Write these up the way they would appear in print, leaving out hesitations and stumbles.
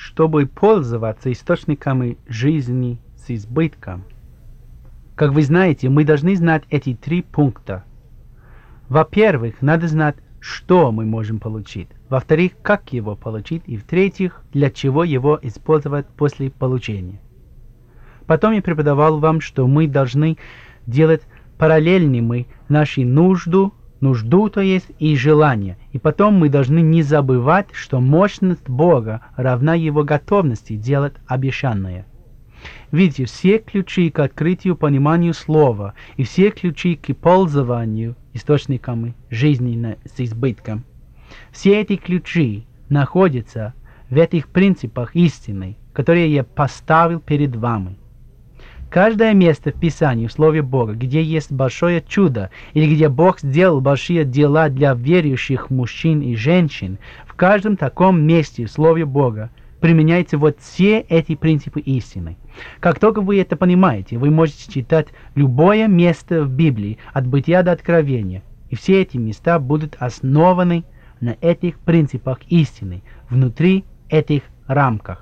чтобы пользоваться источниками жизни с избытком. Как вы знаете, мы должны знать эти 3 пункта. Во-первых, надо знать, что мы можем получить. Во-вторых, как его получить. И в-третьих, для чего его использовать после получения. Потом я преподавал вам, что мы должны делать параллельными нашу нужду, то есть, и желание. И потом мы должны не забывать, что мощность Бога равна Его готовности делать обещанное. Видите, все ключи к открытию, пониманию слова и все ключи к пользованию источниками жизни с избытком, все эти ключи находятся в этих принципах истины, которые я поставил перед вами. Каждое место в Писании, в Слове Бога, где есть большое чудо, или где Бог сделал большие дела для верующих мужчин и женщин, в каждом таком месте в Слове Бога применяются вот все эти принципы истины. Как только вы это понимаете, вы можете читать любое место в Библии, от Бытия до Откровения, и все эти места будут основаны на этих принципах истины, внутри этих рамках.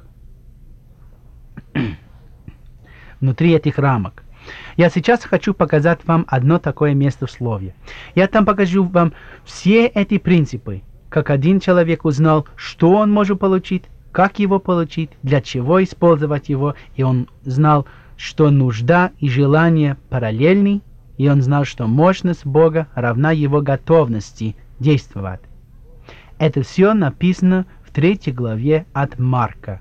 Внутри этих рамок. Я сейчас хочу показать вам одно такое место в Слове. Я там покажу вам все эти принципы, как один человек узнал, что он может получить, как его получить, для чего использовать его, и он знал, что нужда и желание параллельны, и он знал, что мощность Бога равна его готовности действовать. Это все написано в 3 главе от Марка.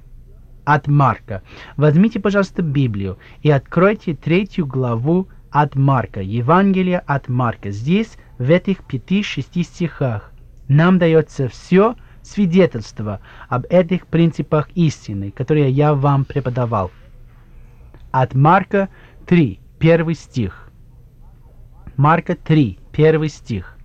Возьмите, пожалуйста, Библию и откройте 3 главу от Марка, Евангелие от Марка. Здесь, в этих 5-6 стихах, нам дается все свидетельство об этих принципах истины, которые я вам преподавал. От Марка 3, 1 стих. Марка 3, 1 стих.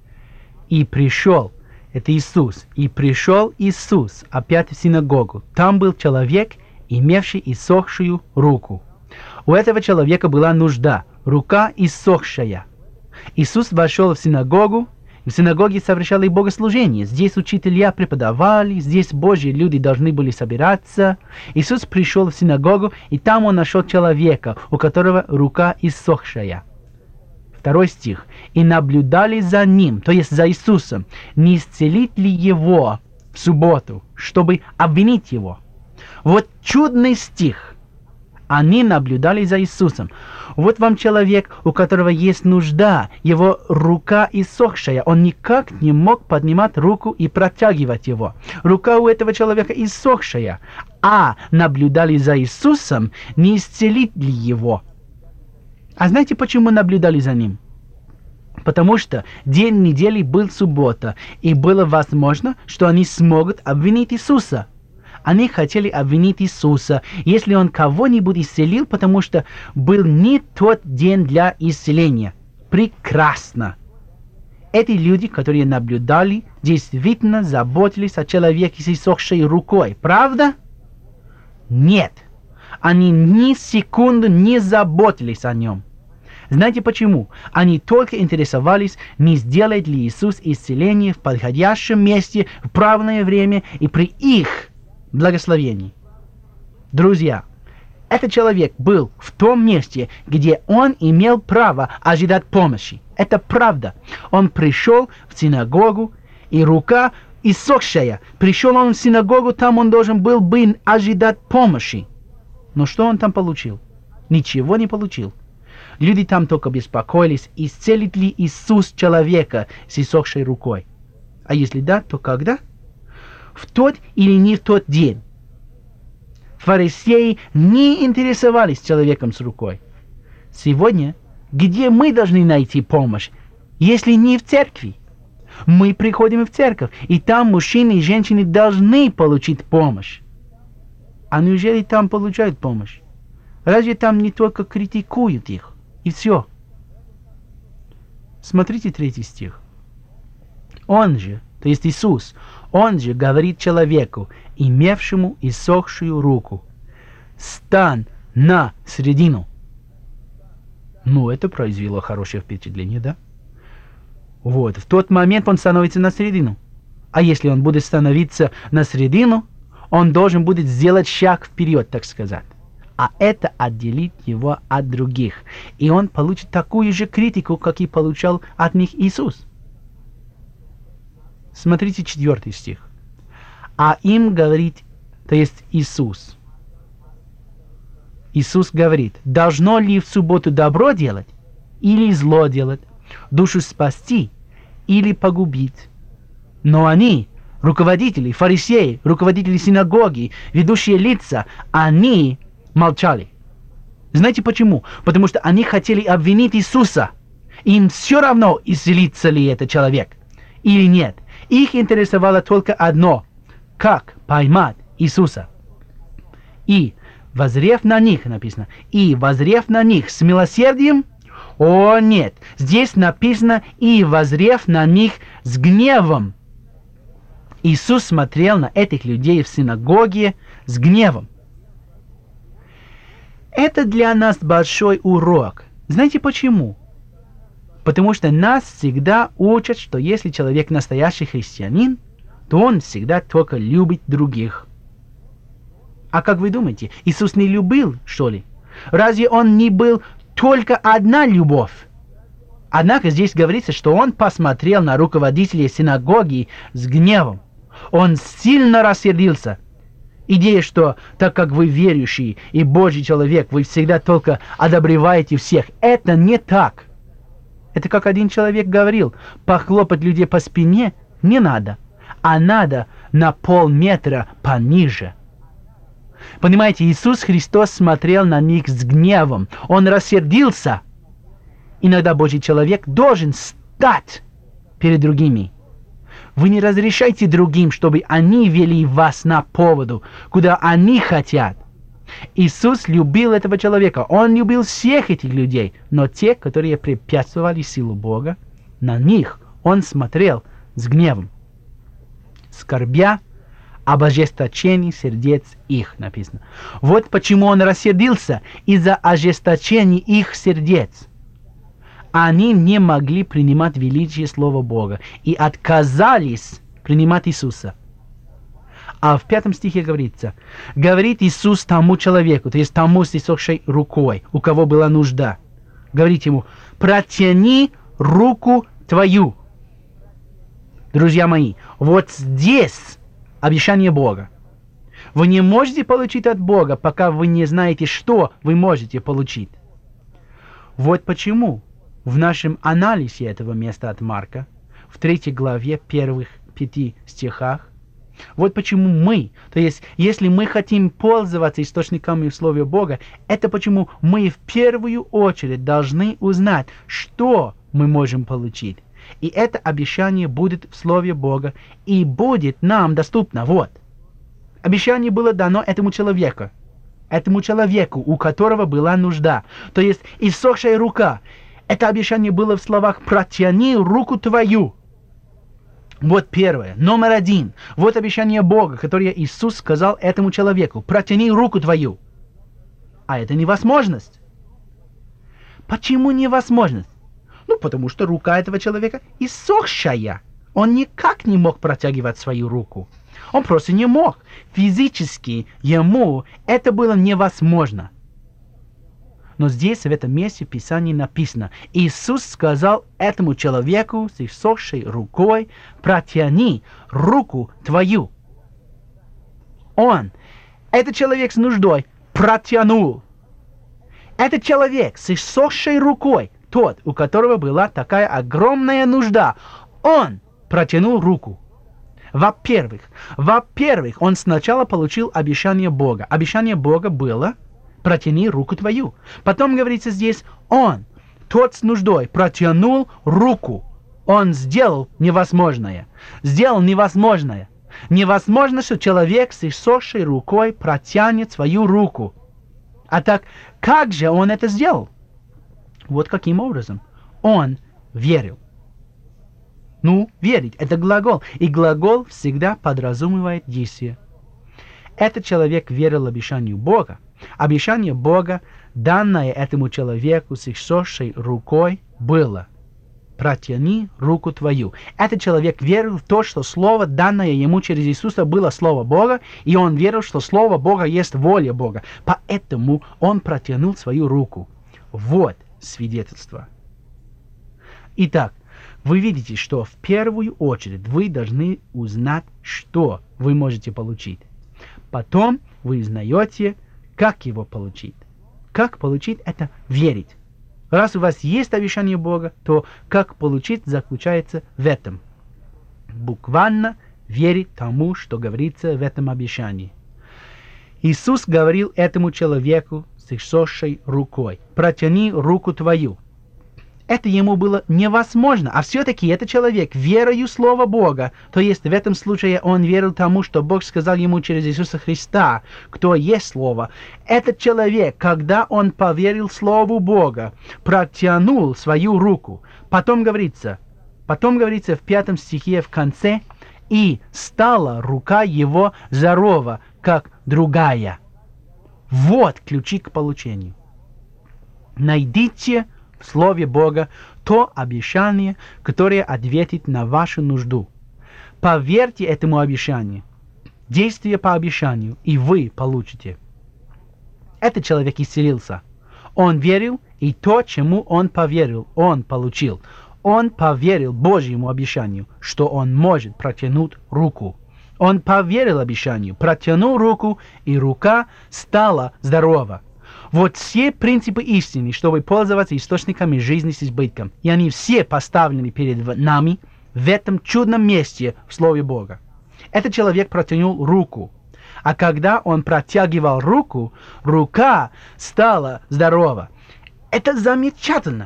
«И пришел», это Иисус, «и пришел Иисус опять в синагогу. Там был человек, имевший иссохшую руку. У этого человека была нужда, рука иссохшая. Иисус вошел в синагогу, в синагоге совершали богослужение. Здесь учителя преподавали, здесь Божьи люди должны были собираться. Иисус пришел в синагогу, и там он нашел человека, у которого рука иссохшая. 2 стих. «И наблюдали за ним», то есть за Иисусом, не исцелить ли его в субботу, чтобы обвинить его. Вот чудный стих. Они наблюдали за Иисусом. Вот вам человек, у которого есть нужда, его рука иссохшая. Он никак не мог поднимать руку и протягивать его. Рука у этого человека иссохшая. А наблюдали за Иисусом, не исцелить ли его. А знаете, почему наблюдали за ним? Потому что день недели был суббота, и было возможно, что они смогут обвинить Иисуса. Они хотели обвинить Иисуса, если он кого-нибудь исцелил, потому что был не тот день для исцеления. Прекрасно! Эти люди, которые наблюдали, действительно заботились о человеке с иссохшей рукой. Правда? Нет. Они ни секунды не заботились о нем. Знаете почему? Они только интересовались, не сделает ли Иисус исцеление в подходящем месте, в правильное время и при их благословении. Друзья, этот человек был в том месте, где он имел право ожидать помощи. Это правда. Он пришел в синагогу, и рука иссохшая. Пришел он в синагогу, там он должен был бы ожидать помощи. Но что он там получил? Ничего не получил. Люди там только беспокоились, исцелит ли Иисус человека с иссохшей рукой. А если да, то когда? В тот или не в тот день. Фарисеи не интересовались человеком с рукой. Сегодня, где мы должны найти помощь, если не в церкви? Мы приходим в церковь, и там мужчины и женщины должны получить помощь. А неужели там получают помощь? Разве там не только критикуют их? И все. Смотрите 3 стих. Он же, то есть Иисус, он же говорит человеку, имевшему иссохшую руку: «Стань на середину». Ну, это произвело хорошее впечатление, да? Вот, в тот момент он становится на середину. А если он будет становиться на середину, он должен будет сделать шаг вперед, так сказать. А это отделит его от других. И он получит такую же критику, как и получал от них Иисус. Смотрите 4 стих. А им говорит, то есть Иисус. Иисус говорит, должно ли в субботу добро делать или зло делать, душу спасти или погубить? Но они, руководители, фарисеи, руководители синагоги, ведущие лица, они молчали. Знаете почему? Потому что они хотели обвинить Иисуса. Им все равно, исцелится ли этот человек или нет. Их интересовало только одно – как поймать Иисуса. И, воззрев на них, написано, и, воззрев на них с милосердием, о нет, здесь написано, и, воззрев на них с гневом. Иисус смотрел на этих людей в синагоге с гневом. Это для нас большой урок. Знаете почему? Потому что нас всегда учат, что если человек настоящий христианин, то он всегда только любит других. А как вы думаете, Иисус не любил, что ли? Разве он не был только одна любовь? Однако здесь говорится, что он посмотрел на руководителей синагоги с гневом. Он сильно рассердился. Идея, что так как вы верующий и Божий человек, вы всегда только одобряете всех, это не так. Это как один человек говорил, похлопать людей по спине не надо, а надо на полметра пониже. Понимаете, Иисус Христос смотрел на них с гневом. Он рассердился. Иногда Божий человек должен стать перед другими. Вы не разрешайте другим, чтобы они вели вас на поводу, куда они хотят. Иисус любил этого человека. Он любил всех этих людей. Но те, которые препятствовали силу Бога, на них он смотрел с гневом. Скорбя об ожесточении сердец их, написано. Вот почему он рассердился из-за ожесточения их сердец. Они не могли принимать величие Слова Бога и отказались принимать Иисуса. А в 5 стихе говорится, говорит Иисус тому человеку, то есть тому с иссохшей рукой, у кого была нужда. Говорит ему, протяни руку твою. Друзья мои, вот здесь обещание Бога. Вы не можете получить от Бога, пока вы не знаете, что вы можете получить. Вот почему в нашем анализе этого места от Марка, в 3 главе первых 5 стихах, вот почему мы, то есть если мы хотим пользоваться источниками в Слове Бога, это почему мы в первую очередь должны узнать, что мы можем получить. И это обещание будет в Слове Бога и будет нам доступно. Вот. Обещание было дано этому человеку, у которого была нужда. То есть иссохшая рука. Это обещание было в словах «протяни руку твою». Вот первое. Номер 1. Вот обещание Бога, которое Иисус сказал этому человеку. «Протяни руку твою». А это невозможность. Почему невозможность? Ну, потому что рука этого человека иссохшая. Он никак не мог протягивать свою руку. Он просто не мог. Физически ему это было невозможно. Но здесь, в этом месте в Писании написано, Иисус сказал этому человеку с иссохшей рукой, протяни руку твою. Этот человек с нуждой, протянул. Этот человек с иссохшей рукой, тот, у которого была такая огромная нужда, он протянул руку. Во-первых, он сначала получил обещание Бога. Обещание Бога было «протяни руку твою». Потом говорится здесь тот с нуждой, протянул руку. Он сделал невозможное. Невозможно, что человек с иссохшей рукой протянет свою руку. А так, как же он это сделал? Вот каким образом. Он верил. Верить – это глагол, и глагол всегда подразумевает действие. Этот человек верил обещанию Бога. Обещание Бога, данное этому человеку с иссохшей рукой, было протяни руку твою. Этот человек верил в то, что слово, данное ему через Иисуса, было слово Бога, и он верил, что слово Бога есть воля Бога. Поэтому он протянул свою руку. Вот свидетельство. Итак, вы видите, что в первую очередь вы должны узнать, что вы можете получить. Потом вы узнаете, как его получить. Как получить — это верить. Раз у вас есть обещание Бога, то как получить заключается в этом. Буквально верить тому, что говорится в этом обещании. Иисус говорил этому человеку с иссохшей рукой: «Протяни руку твою». Это ему было невозможно, а все-таки этот человек, верою в Слово Бога, то есть в этом случае он верил тому, что Бог сказал ему через Иисуса Христа, кто есть Слово. Этот человек, когда он поверил Слову Бога, протянул свою руку. Потом говорится в 5 стихе в конце: «И стала рука его здорова, как другая». Вот ключи к получению. Найдите в Слове Бога то обещание, которое ответит на вашу нужду. Поверьте этому обещанию, действие по обещанию, и вы получите. Этот человек исцелился. Он верил, и то, чему он поверил, он получил. Он поверил Божьему обещанию, что он может протянуть руку. Он поверил обещанию, протянул руку, и рука стала здорова. Вот все принципы истины, чтобы пользоваться источниками жизни с избытком. И они все поставлены перед нами в этом чудном месте в Слове Бога. Этот человек протянул руку. А когда он протягивал руку, рука стала здорова. Это замечательно.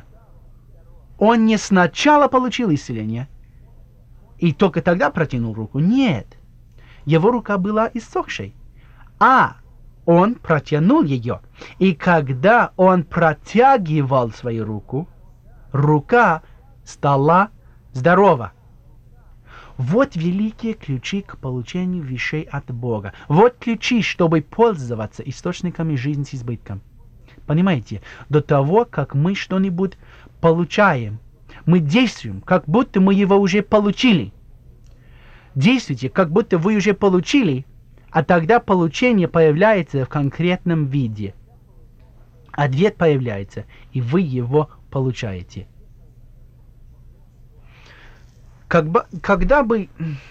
Он не сначала получил исцеление и только тогда протянул руку. Нет. Его рука была иссохшей. Он протянул ее, и когда он протягивал свою руку, рука стала здорова. Вот великие ключи к получению вещей от Бога. Вот ключи, чтобы пользоваться источниками жизни с избытком. Понимаете, до того, как мы что-нибудь получаем, мы действуем, как будто мы его уже получили. Действуйте, как будто вы уже получили, а тогда получение появляется в конкретном виде. Ответ появляется, и вы его получаете. Когда бы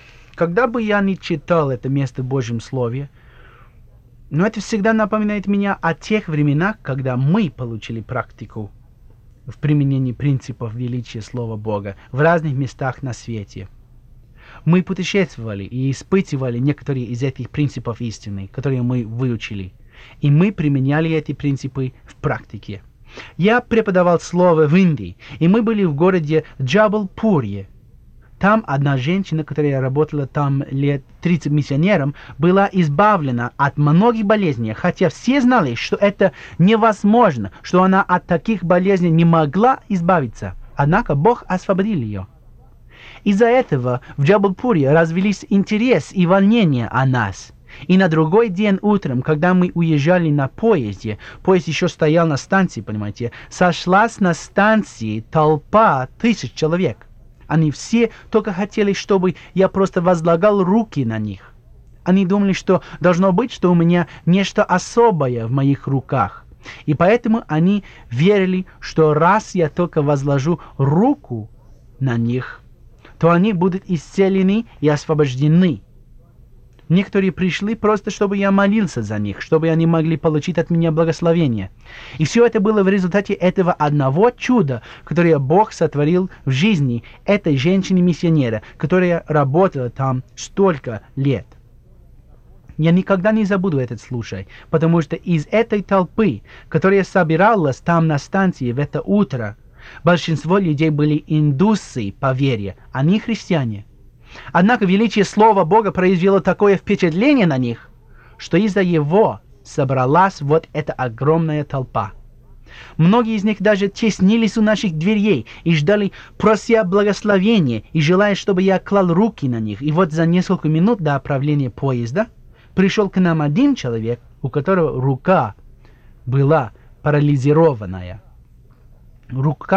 я не читал это место в Божьем Слове, но это всегда напоминает меня о тех временах, когда мы получили практику в применении принципов величия Слова Бога в разных местах на свете. Мы путешествовали и испытывали некоторые из этих принципов истины, которые мы выучили, и мы применяли эти принципы в практике. Я преподавал слово в Индии, и мы были в городе Джабалпурье. Там одна женщина, которая работала там лет 30 миссионером, была избавлена от многих болезней, хотя все знали, что это невозможно, что она от таких болезней не могла избавиться. Однако Бог освободил ее. Из-за этого в Джабалпуре развились интерес и волнение о нас. И на другой день утром, когда мы уезжали на поезде, поезд еще стоял на станции, понимаете, сошлась на станции толпа 1000 человек. Они все только хотели, чтобы я просто возлагал руки на них. Они думали, что должно быть, что у меня нечто особое в моих руках. И поэтому они верили, что раз я только возложу руку на них, то они будут исцелены и освобождены. Некоторые пришли просто, чтобы я молился за них, чтобы они могли получить от меня благословение. И все это было в результате этого одного чуда, которое Бог сотворил в жизни этой женщины-миссионера, которая работала там столько лет. Я никогда не забуду этот случай, потому что из этой толпы, которая собиралась там на станции в это утро, большинство людей были индусы по вере, а не христиане. Однако величие Слова Бога произвело такое впечатление на них, что из-за его собралась вот эта огромная толпа. Многие из них даже теснились у наших дверей и ждали, прося благословения и желая, чтобы я клал руки на них. И вот за несколько минут до отправления поезда пришел к нам один человек, у которого рука была парализированная. Рука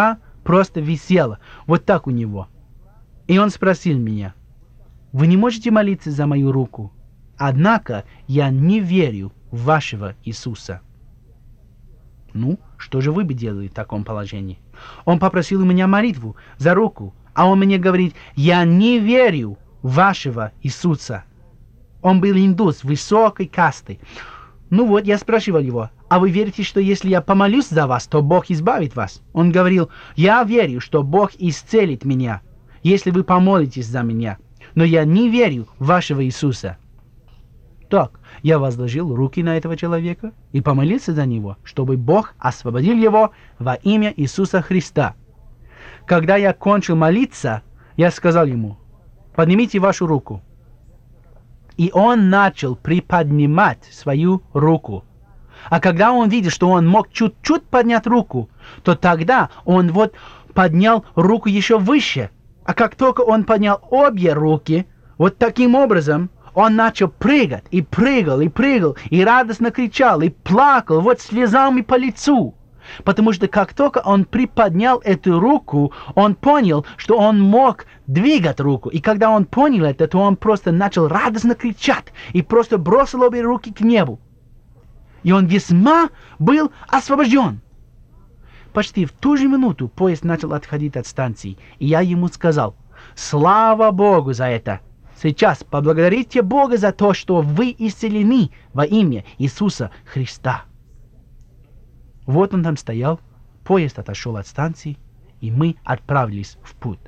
просто висела вот так у него. И он спросил меня: «Вы не можете молиться за мою руку? Однако я не верю в вашего Иисуса». Ну, что же вы бы делали в таком положении? Он попросил у меня молитву за руку, а он мне говорит: «Я не верю в вашего Иисуса». Он был индус высокой касты. Ну вот, я спрашивал его: «А вы верите, что если я помолюсь за вас, то Бог избавит вас?» Он говорил: «Я верю, что Бог исцелит меня, если вы помолитесь за меня, но я не верю в вашего Иисуса». Так, я возложил руки на этого человека и помолился за него, чтобы Бог освободил его во имя Иисуса Христа. Когда я кончил молиться, я сказал ему: «Поднимите вашу руку». И он начал приподнимать свою руку. А когда он видел, что он мог чуть-чуть поднять руку, то тогда он вот поднял руку еще выше. А как только он поднял обе руки, вот таким образом, он начал прыгать, и прыгал, и прыгал, и радостно кричал, и плакал, вот слезами по лицу. Потому что как только он приподнял эту руку, он понял, что он мог двигать руку. И когда он понял это, то он просто начал радостно кричать и просто бросил обе руки к небу. И он весьма был освобожден. Почти в ту же минуту поезд начал отходить от станции, и я ему сказал: «Слава Богу за это! Сейчас поблагодарите Бога за то, что вы исцелены во имя Иисуса Христа». Вот он там стоял, поезд отошел от станции, и мы отправились в путь.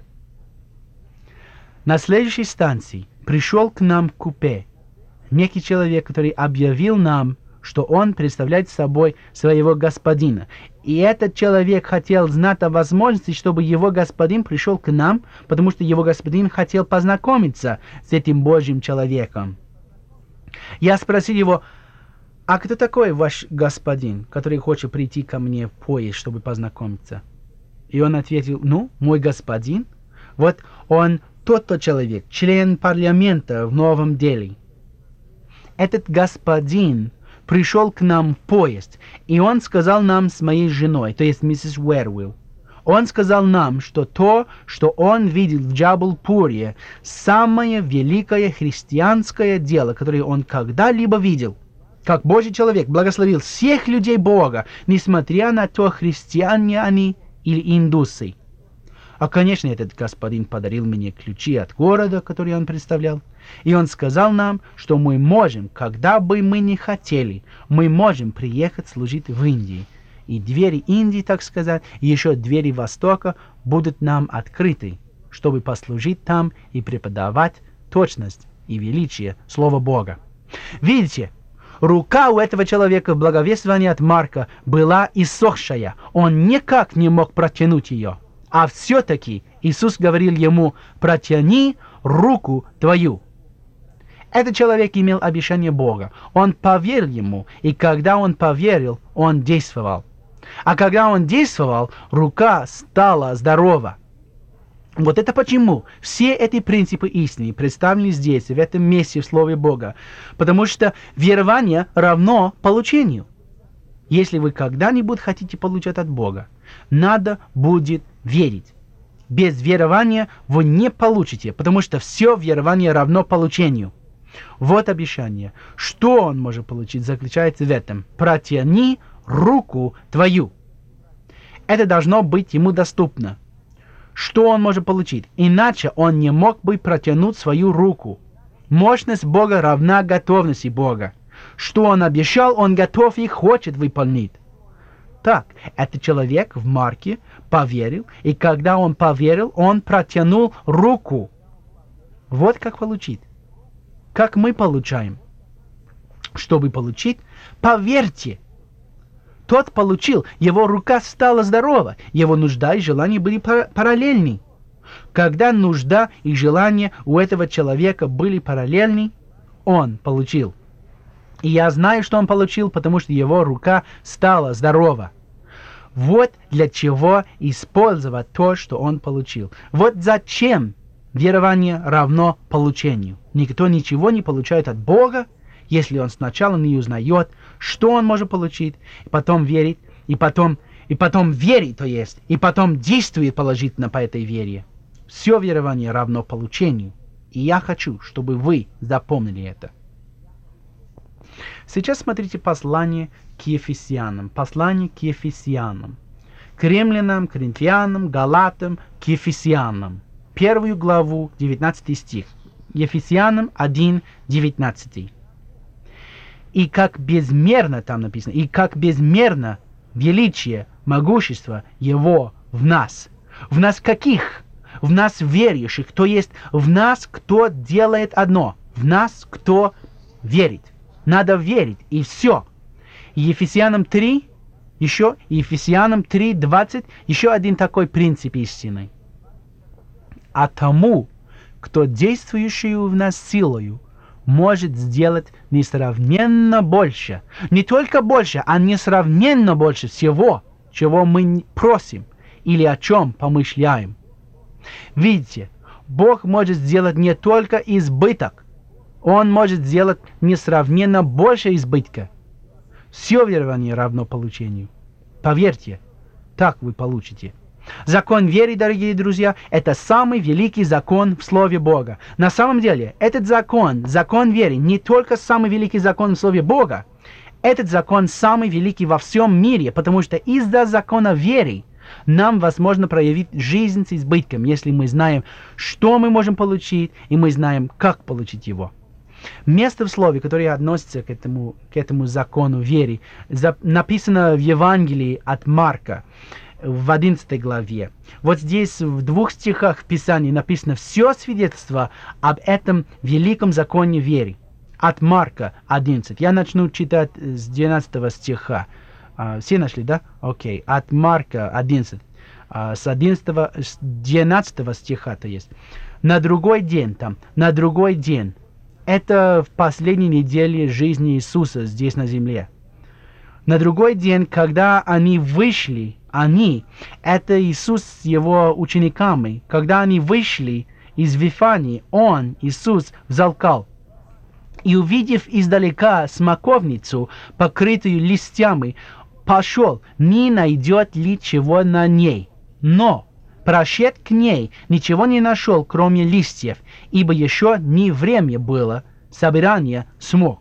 На следующей станции пришел к нам в купе некий человек, который объявил нам, что он представляет собой своего господина. И этот человек хотел знать о возможности, чтобы его господин пришел к нам, потому что его господин хотел познакомиться с этим Божьим человеком. Я спросил его: «А кто такой ваш господин, который хочет прийти ко мне в поезд, чтобы познакомиться?» И он ответил: «Ну, мой господин, вот он тот-то человек, член парламента в Новом Дели. Этот господин пришел к нам в поезд, и он сказал нам с моей женой, то есть миссис Уэрвилл, он сказал нам, что то, что он видел в Джабалпуре, самое великое христианское дело, которое он когда-либо видел. Как Божий человек благословил всех людей Бога, несмотря на то, христиане они или индусы». А, конечно, этот господин подарил мне ключи от города, который он представлял. И он сказал нам, что мы можем, когда бы мы ни хотели, мы можем приехать служить в Индии. И двери Индии, так сказать, и еще двери Востока будут нам открыты, чтобы послужить там и преподавать точность и величие Слова Бога. Видите, рука у этого человека в благовествовании от Марка была иссохшая. Он никак не мог протянуть ее. А все-таки Иисус говорил ему: «Протяни руку твою». Этот человек имел обещание Бога. Он поверил ему, и когда он поверил, он действовал. А когда он действовал, рука стала здорова. Вот это почему все эти принципы истины представлены здесь, в этом месте, в Слове Бога. Потому что верование равно получению. Если вы когда-нибудь хотите получать от Бога, надо будет верить. Без верования вы не получите, потому что все верование равно получению. Вот обещание. Что он может получить, заключается в этом: «Протяни руку твою». Это должно быть ему доступно. Что он может получить? Иначе он не мог бы протянуть свою руку. Мощность Бога равна готовности Бога. Что он обещал, он готов и хочет выполнить. Так, этот человек в Марке поверил, и когда он поверил, он протянул руку. Вот как получить. Как мы получаем? Чтобы получить, поверьте. Тот получил, его рука стала здорова, его нужда и желания были параллельны. Когда нужда и желания у этого человека были параллельны, он получил. И я знаю, что он получил, потому что его рука стала здорова. Вот для чего использовать то, что он получил. Вот зачем верование равно получению. Никто ничего не получает от Бога, если он сначала не узнает, что он может получить, и потом верит, и потом и потом верит, то есть, и потом действует положительно по этой вере. Все верование равно получению. И я хочу, чтобы вы запомнили это. Сейчас смотрите послание к Ефесянам. Послание к Ефесянам. К римлянам, коринфянам, галатам, к Ефесянам. 1 главу, 19 стих. Ефесянам 1, 19. И как безмерно, там написано, и как безмерно величие, могущество Его в нас. В нас каких? В нас верующих, то есть в нас, кто делает одно. В нас, кто верит. Надо верить, и все. Ефесянам 3, еще, Ефесянам 3, 20, еще один такой принцип истины. А тому, кто действующую в нас силою, может сделать несравненно больше. Не только больше, а несравненно больше всего, чего мы просим или о чем помышляем. Видите, Бог может сделать не только избыток, Он может сделать несравненно больше избытка. Все верование равно получению. Поверьте, так вы получите. Закон веры, дорогие друзья, это самый великий закон в Слове Бога. На самом деле, этот закон, закон веры, не только самый великий закон в Слове Бога, этот закон самый великий во всем мире, потому что из-за закона веры нам возможно проявить жизнь с избытком, если мы знаем, что мы можем получить, и мы знаем, как получить его. Место в Слове, которое относится к этому закону веры, написано в Евангелии от Марка, в 11 главе. Вот здесь в 2 стихах в Писании написано все свидетельство об этом великом законе веры. От Марка 11. Я начну читать с 12 стиха. Все нашли, да? Окей. От Марка 11. С 12 стиха, то есть. На другой день там, на другой день. Это в последней неделе жизни Иисуса здесь на земле. На другой день, когда они вышли, это Иисус с его учениками, когда они вышли из Вифании, Иисус, взалкал. И увидев издалека смоковницу, покрытую листьями, пошел, не найдет ли чего на ней. Но, прошед к ней, ничего не нашел, кроме листьев, ибо еще не время было собирания смок.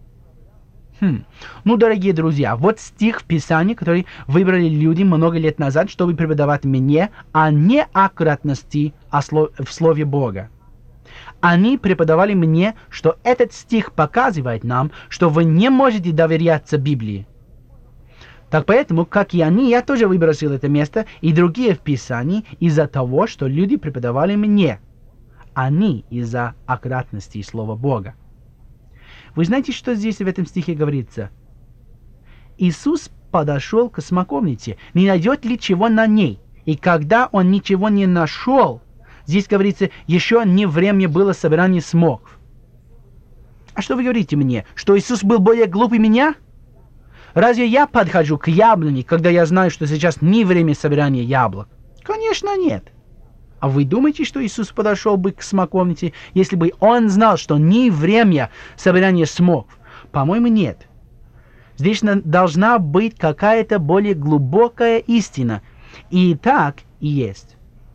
Ну, дорогие друзья, вот стих в Писании, который выбрали люди много лет назад, чтобы преподавать мне о неаккуратности в Слове Бога. Они преподавали мне, что этот стих показывает нам, что вы не можете доверяться Библии. Так поэтому, как и они, я тоже выбросил это место и другие в Писании из-за того, что люди преподавали мне. Они из-за аккуратности Слова Бога. Вы знаете, что здесь в этом стихе говорится? Иисус подошел к смоковнице, не найдет ли чего на ней. И когда он ничего не нашел, здесь говорится, еще не время было собирания смоков. А что вы говорите мне, что Иисус был более глупый меня? Разве я подхожу к яблоне, когда я знаю, что сейчас не время собирания яблок? Конечно, нет. А вы думаете, что Иисус подошел бы к смоковнице, если бы он знал, что не время собирания смоков? По-моему, нет. Здесь должна быть какая-то более глубокая истина. И так и есть.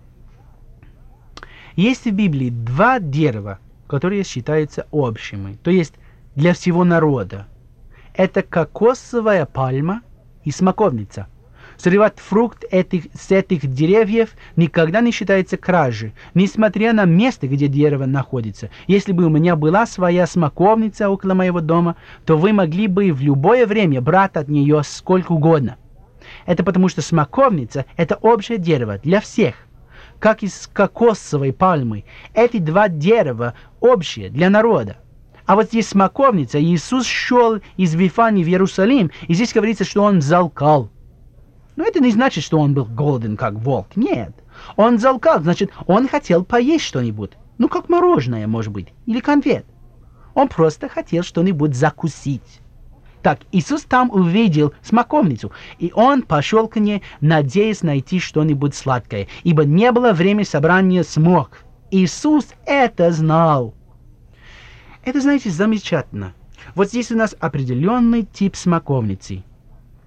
Есть в Библии 2 дерева, которые считаются общими, то есть для всего народа. Это кокосовая пальма и смоковница. Срывать фрукт с этих деревьев никогда не считается кражей, несмотря на место, где дерево находится. Если бы у меня была своя смоковница около моего дома, то вы могли бы в любое время брать от нее сколько угодно. Это потому, что смоковница – это общее дерево для всех. Как и с кокосовой пальмой. Эти 2 дерева общие для народа. А вот здесь смоковница, Иисус шел из Вифании в Иерусалим, и здесь говорится, что он взалкал. Но это не значит, что он был голоден, как волк. Нет. Он залкал, значит, он хотел поесть что-нибудь. Ну, как мороженое, может быть, или конфет. Он просто хотел что-нибудь закусить. Так, Иисус там увидел смоковницу, и он пошел к ней, надеясь найти что-нибудь сладкое, ибо не было времени собрания смоков. Иисус это знал. Это, знаете, замечательно. Вот здесь у нас определенный тип смоковницы.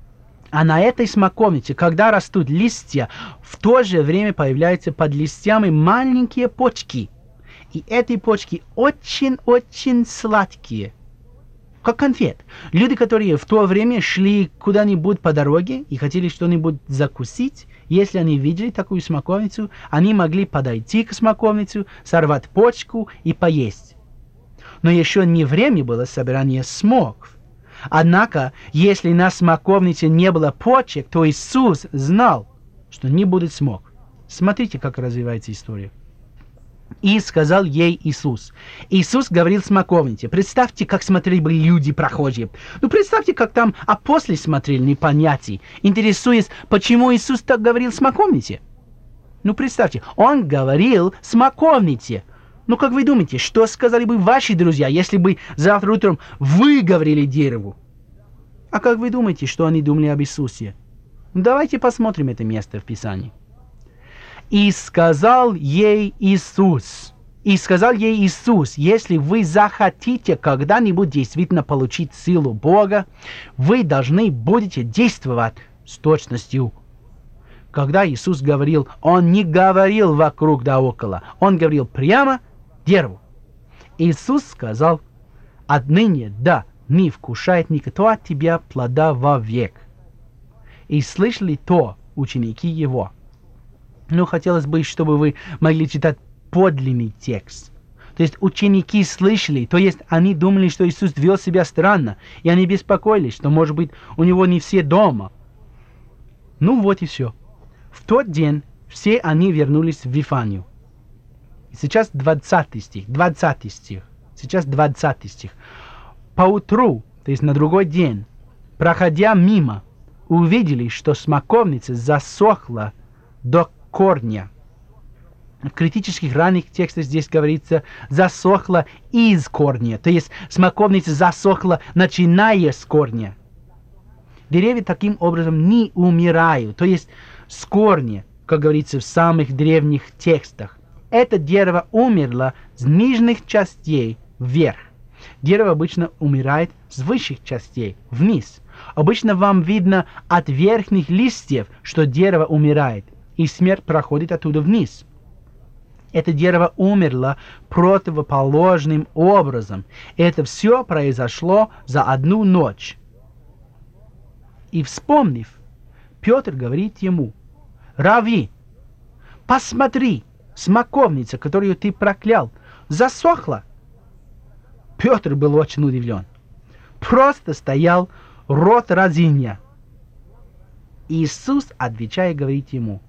А на этой смоковнице, когда растут листья, в то же время появляются под листьями маленькие почки. И эти почки очень-очень сладкие, как конфет. Люди, которые в то время шли куда-нибудь по дороге и хотели что-нибудь закусить, если они видели такую смоковницу, они могли подойти к смоковнице, сорвать почку и поесть. Но еще не время было собирания смокв. Однако, если на смоковнице не было почек, то Иисус знал, что не будет смок. Смотрите, как развивается история. И сказал ей Иисус. Иисус говорил смоковнице. Представьте, как смотрели бы люди прохожие. Ну, представьте, как там апостолы смотрели, не понятия, интересуясь, почему Иисус так говорил смоковнице. Ну, представьте, он говорил смоковнице. Ну, как вы думаете, что сказали бы ваши друзья, если бы завтра утром вы говорили дереву? А как вы думаете, что они думали об Иисусе? Ну, давайте посмотрим это место в Писании. И сказал ей Иисус, если вы захотите когда-нибудь действительно получить силу Бога, вы должны будете действовать с точностью. Когда Иисус говорил, Он не говорил вокруг да около, Он говорил прямо дереву. Иисус сказал, отныне да, не вкушает никто от тебя плода вовек. И слышали то ученики Его. Но хотелось бы, чтобы вы могли читать подлинный текст. То есть ученики слышали, то есть они думали, что Иисус вел себя странно, и они беспокоились, что, может быть, у него не все дома. Ну вот и все. В тот день все они вернулись в Вифанию. Сейчас 20 стих. Сейчас 20 стих. Поутру, то есть на другой день, проходя мимо, увидели, что смоковница засохла до корня. В критических ранних текстах здесь говорится «засохла из корня», то есть смоковница засохла, начиная с корня. Деревья таким образом не умирают, то есть с корня, как говорится в самых древних текстах. Это дерево умерло с нижних частей вверх. Дерево обычно умирает с высших частей вниз. Обычно вам видно от верхних листьев, что дерево умирает, и смерть проходит оттуда вниз. Это дерево умерло противоположным образом. Это все произошло за одну ночь. И вспомнив, Петр говорит ему: «Рави, посмотри, смоковница, которую ты проклял, засохла». Петр был очень удивлен. Просто стоял рот разинья. Иисус, отвечая, говорит ему: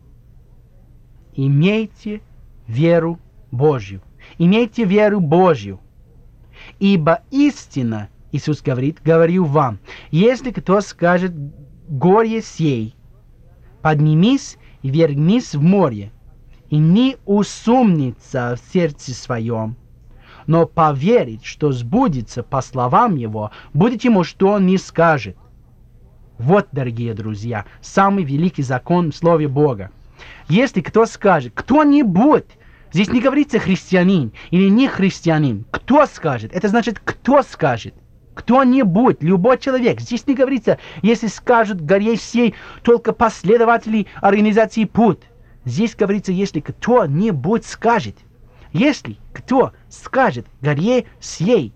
«Имейте веру Божью. Имейте веру Божью. Ибо истинно, Иисус говорит, говорю вам, если кто скажет горе сей, поднимись и вернись в море, и не усомнится в сердце своем, но поверит, что сбудется по словам его, будет ему, что он не скажет». Вот, дорогие друзья, самый великий закон в Слове Бога. Если кто скажет, кто-нибудь, здесь не говорится христианин или не христианин, кто скажет, это значит кто скажет, кто-нибудь, любой человек. Здесь не говорится, если скажут горе сей только последователи организации Путь. Здесь говорится, если кто-нибудь скажет. Если кто скажет горе сей.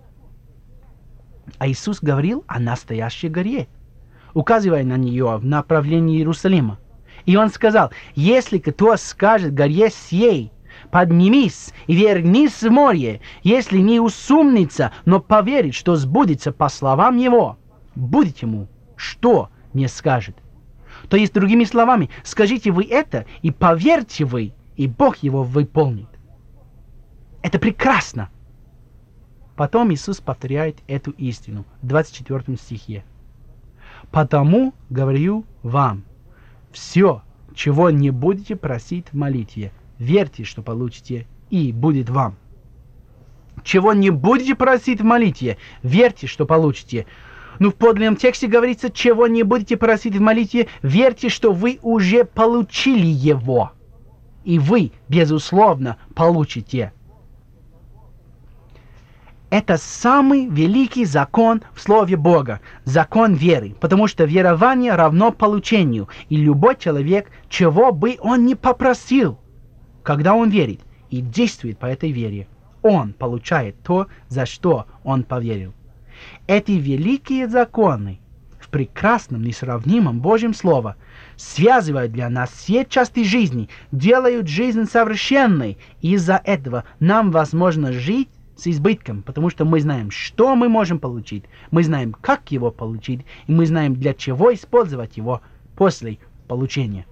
А Иисус говорил о настоящей горе, указывая на нее в направлении Иерусалима. И он сказал: если кто скажет горе сей, поднимись и вернись в море, если не усомнится, но поверит, что сбудется по словам его, будет ему, что не скажет. То есть, другими словами, скажите вы это, и поверьте вы, и Бог его выполнит. Это прекрасно. Потом Иисус повторяет эту истину в 24 стихе. «Потому говорю вам, все, чего не будете просить в молитве, верьте, что получите, и будет вам». Чего не будете просить в молитве, верьте, что получите. Ну, в подлинном тексте говорится, чего не будете просить в молитве, верьте, что вы уже получили его. И вы, безусловно, получите. Это самый великий закон в Слове Бога, закон веры, потому что верование равно получению, и любой человек, чего бы он ни попросил, когда он верит и действует по этой вере, он получает то, за что он поверил. Эти великие законы в прекрасном, несравнимом Божьем Слове связывают для нас все части жизни, делают жизнь совершенной, и из-за этого нам возможно жить с избытком, потому что мы знаем, что мы можем получить, мы знаем, как его получить, и мы знаем, для чего использовать его после получения.